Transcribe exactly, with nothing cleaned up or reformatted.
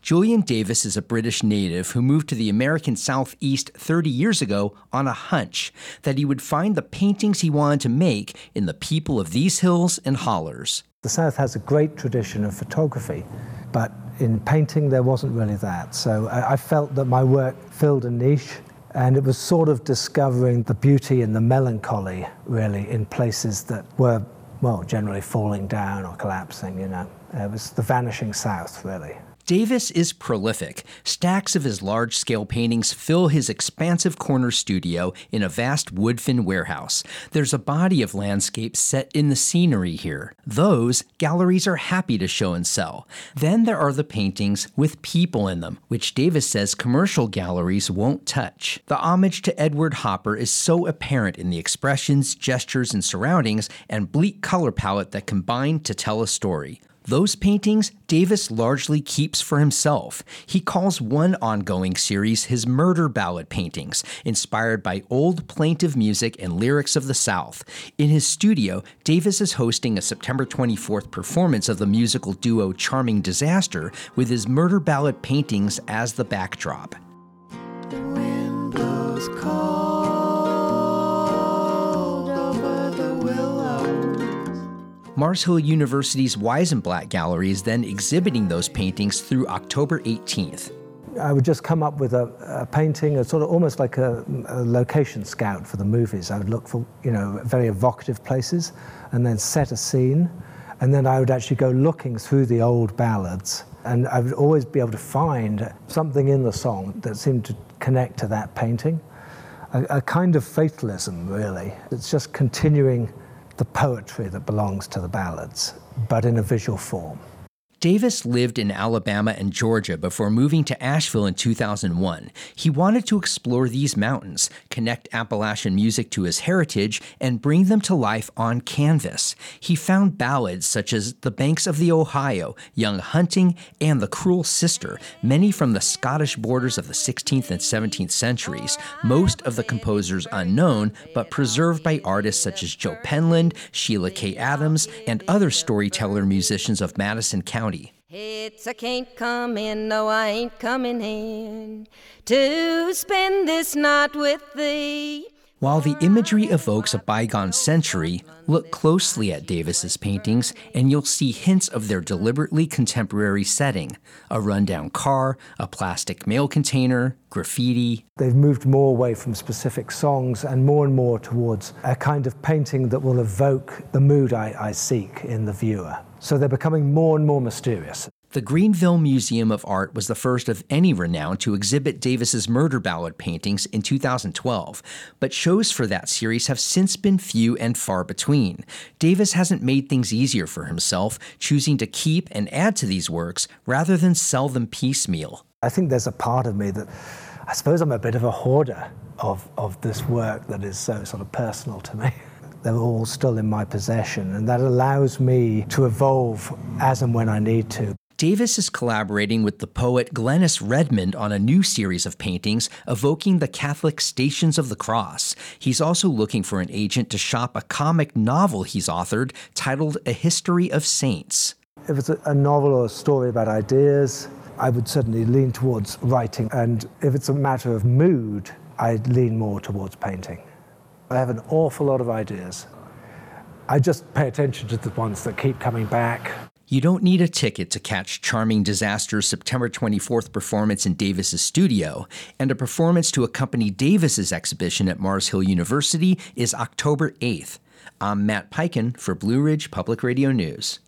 Julian Davis is a British native who moved to the American Southeast thirty years ago on a hunch that he would find the paintings he wanted to make in the people of these hills and hollers. The South has a great tradition of photography, but in painting there wasn't really that. So I, I felt that my work filled a niche, and it was sort of discovering the beauty and the melancholy, really, in places that were, well, generally falling down or collapsing, you know. It was the vanishing South, really. Davis is prolific. Stacks of his large-scale paintings fill his expansive corner studio in a vast Woodfin warehouse. There's a body of landscape set in the scenery here. Those, galleries are happy to show and sell. Then there are the paintings with people in them, which Davis says commercial galleries won't touch. The homage to Edward Hopper is so apparent in the expressions, gestures, and surroundings, and bleak color palette that combine to tell a story. Those paintings, Davis largely keeps for himself. He calls one ongoing series his murder ballad paintings, inspired by old plaintive music and lyrics of the South. In his studio, Davis is hosting a September twenty-fourth performance of the musical duo Charming Disaster with his murder ballad paintings as the backdrop. The wind blows cold over the willows. Mars Hill University's Weisenblatt Gallery is then exhibiting those paintings through October eighteenth. I would just come up with a, a painting, a sort of almost like a, a location scout for the movies. I would look for, you know, very evocative places and then set a scene. And then I would actually go looking through the old ballads. And I would always be able to find something in the song that seemed to connect to that painting. A, a kind of fatalism, really. It's just continuing the poetry that belongs to the ballads, but in a visual form. Davis lived in Alabama and Georgia before moving to Asheville in two thousand one. He wanted to explore these mountains, connect Appalachian music to his heritage, and bring them to life on canvas. He found ballads such as The Banks of the Ohio, Young Hunting, and The Cruel Sister, many from the Scottish borders of the sixteenth and seventeenth centuries, most of the composers unknown, but preserved by artists such as Joe Penland, Sheila K. Adams, and other storyteller musicians of Madison County. It's I can't come in, no I ain't coming in to spend this night with thee. While the imagery evokes a bygone century, look closely at Davis's paintings and you'll see hints of their deliberately contemporary setting. A rundown car, a plastic mail container, graffiti. They've moved more away from specific songs and more and more towards a kind of painting that will evoke the mood I, I seek in the viewer. So they're becoming more and more mysterious. The Greenville Museum of Art was the first of any renown to exhibit Davis's murder ballad paintings in two thousand twelve, but shows for that series have since been few and far between. Davis hasn't made things easier for himself, choosing to keep and add to these works rather than sell them piecemeal. I think there's a part of me that, I suppose I'm a bit of a hoarder of, of this work that is so sort of personal to me. They're all still in my possession, and that allows me to evolve as and when I need to. Davis is collaborating with the poet Glennis Redmond on a new series of paintings evoking the Catholic Stations of the Cross. He's also looking for an agent to shop a comic novel he's authored titled A History of Saints. If it's a, a novel or a story about ideas, I would certainly lean towards writing. And if it's a matter of mood, I'd lean more towards painting. I have an awful lot of ideas. I just pay attention to the ones that keep coming back. You don't need a ticket to catch Charming Disaster's September twenty-fourth performance in Davis's studio, and a performance to accompany Davis's exhibition at Mars Hill University is October eighth. I'm Matt Peiken for Blue Ridge Public Radio News.